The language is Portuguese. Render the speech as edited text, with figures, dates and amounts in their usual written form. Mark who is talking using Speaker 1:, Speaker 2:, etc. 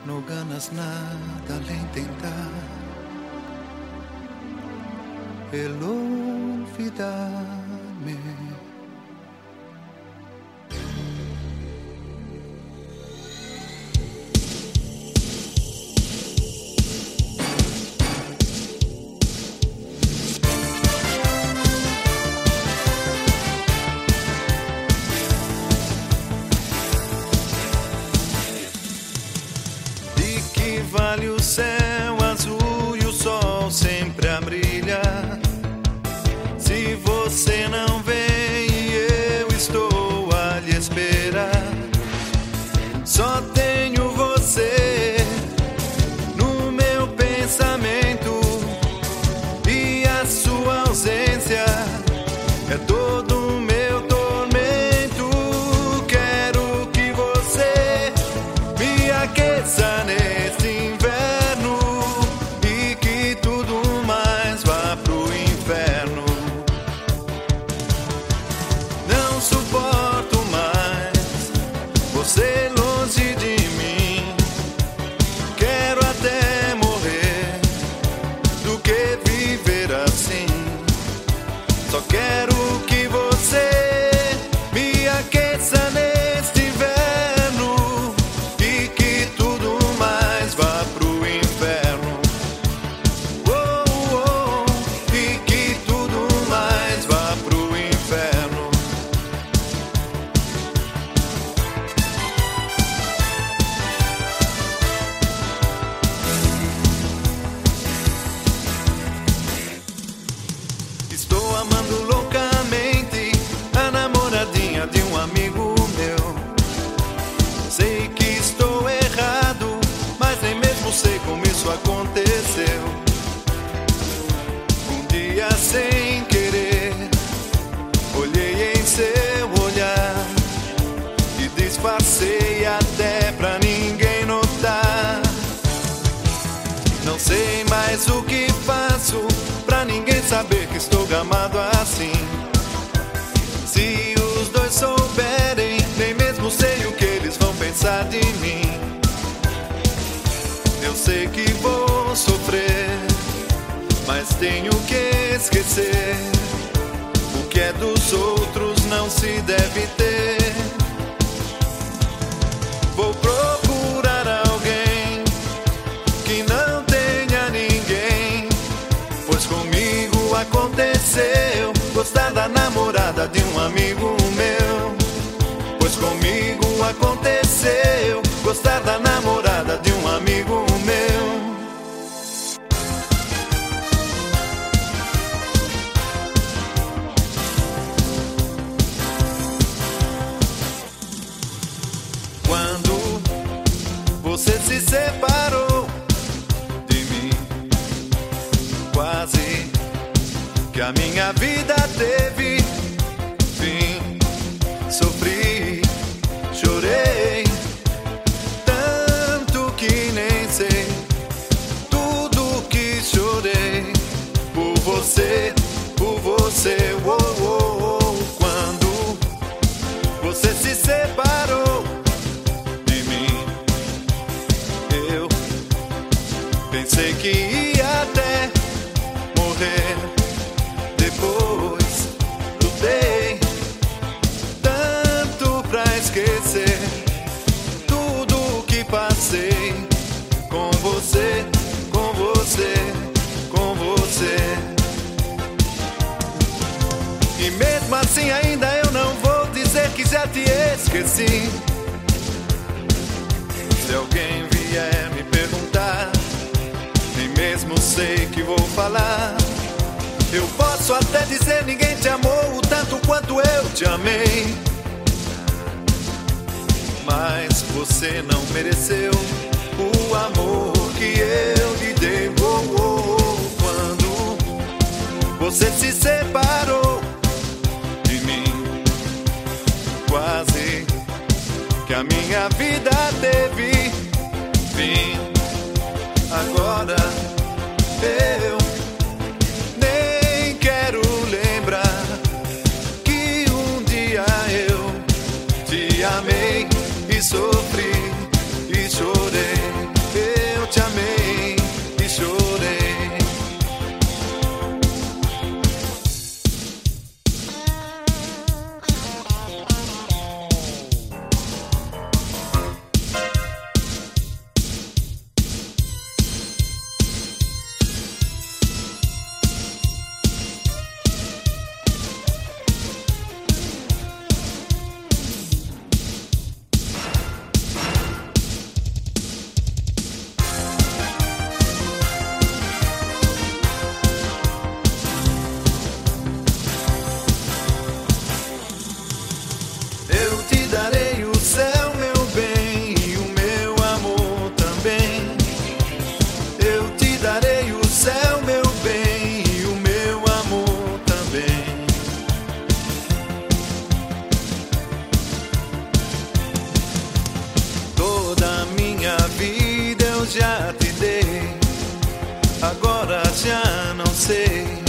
Speaker 1: no ganas nada al intentar el olvidarme.
Speaker 2: Vale o céu azul e o sol sempre a brilhar. Se você não vem, eu estou a lhe esperar. Só tenho você no meu pensamento, e a sua ausência é todo o meu tormento. Quero que você me aqueça nesse inverno e que tudo mais vá pro inferno. Não suporto mais você longe de mim. Quero até morrer do que viver assim. Só quero que você me aqueça neste inverno e que tudo mais vá pro inferno. Oh, oh, e que tudo mais vá pro inferno. Estou amando loucamente a namoradinha de um amigo meu. Sei que estou errado, mas nem mesmo sei como isso aconteceu. Um dia sem querer, olhei em seu olhar e disfarcei até pra ninguém notar. Não sei mais o que faço pra ninguém saber que estou gamado assim. Se os dois souberem, nem mesmo sei o que eles vão pensar de mim. Eu sei que vou sofrer, mas tenho que esquecer. O que é dos outros não se deve ter. Vou procurar alguém que não tenha ninguém, pois comigo aconteceu gostar da namorada de um amigo meu. Pois comigo aconteceu gostar da namorada de um amigo meu. Quando você se separou de mim, quase que a minha vida teve fim. Sofri, chorei, tanto que nem sei tudo que chorei por você, oh, oh, oh. Quando você se separou de mim, eu pensei que ia até morrer. Depois lutei tanto pra esquecer tudo que passei com você, com você, com você. E mesmo assim ainda eu não vou dizer que já te esqueci. Se alguém vier me perguntar, nem mesmo sei que vou falar. Eu posso até dizer ninguém te amou o tanto quanto eu te amei, mas você não mereceu o amor que eu lhe dei. Oh, oh, oh. Quando você se separou de mim, quase que a minha vida teve fim. Agora eu nem quero lembrar que um dia eu te amei e sofri e chorei. já não sei